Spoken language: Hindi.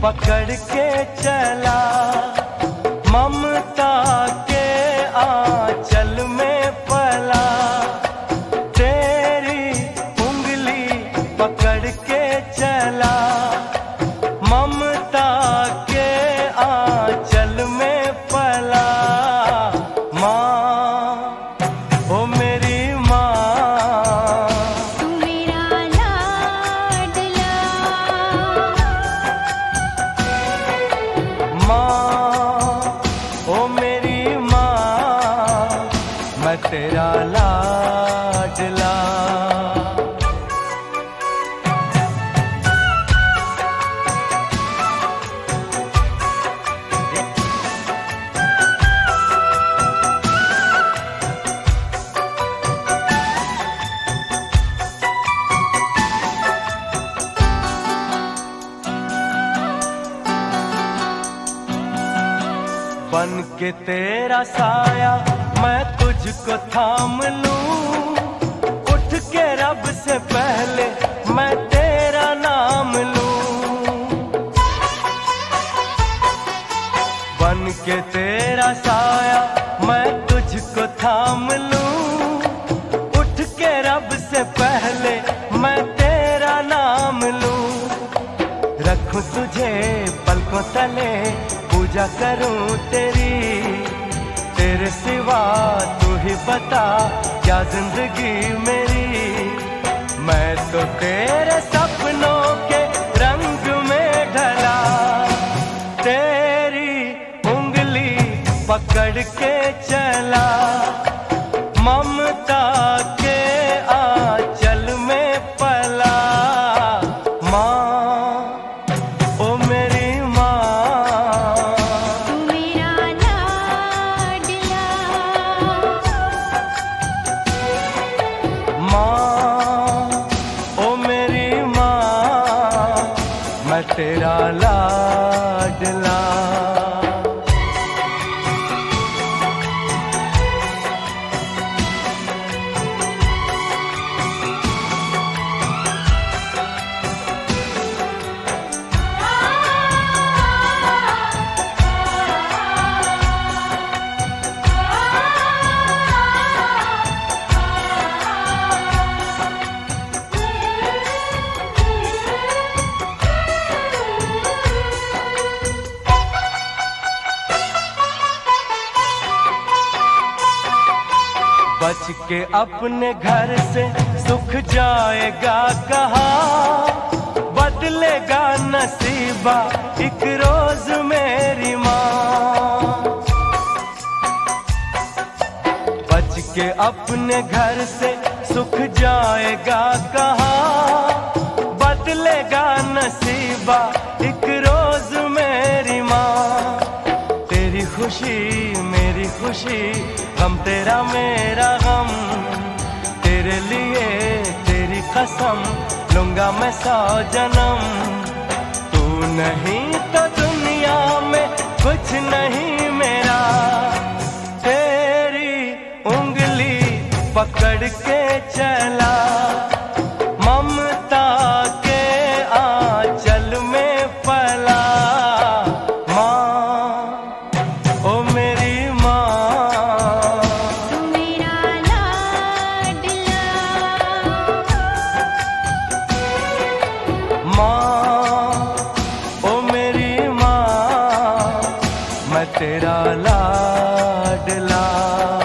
पकड़ के चला, ममता के आंचल में पला। तेरी उंगली पकड़ के चला, ममता के आंचल में पला। माँ, ओ मेरी माँ, तू मेरा लाडला। माँ, ओ मेरी माँ, मैं तेरा लाडला। बन के तेरा साया मैं तुझको थाम लूं, उठ के रब से पहले मैं तेरा नाम लूं। बन के तेरा साया मैं तुझको थाम लूं, उठ के रब से पहले मैं तेरा नाम लूं। रखूं तुझे पलकों तले, पूजा करूं तेरी, तेरे सिवा तू ही बता क्या जिंदगी मेरी। मैं तो तेरे सपनों के रंग में ढला, तेरी उंगली पकड़ के चला, ममता के आंचल में पला। माँ, ओ मेरी माँ, तू मेरा लाडला। माँ, ओ मेरी माँ, मैं तेरा लाडला। बच के अपने घर से सुख जाएगा कहाँ, बदलेगा नसीबा एक रोज मेरी माँ। बच के अपने घर से सुख जाएगा कहाँ, बदलेगा नसीबा एक रोज मेरी माँ। तेरी खुशी मेरी खुशी, गम तेरा मेरा गम, तेरे लिए तेरी कसम लूंगा मैं 100 जन्म। तू नहीं तो दुनिया में कुछ नहीं मेरा, तेरी उंगली पकड़ के चला, ममता के आंचल में पला। माँ, ओ मेरी माँ, तू मेरा लाडला। माँ, ओ मेरी माँ, मैं तेरा लाडला।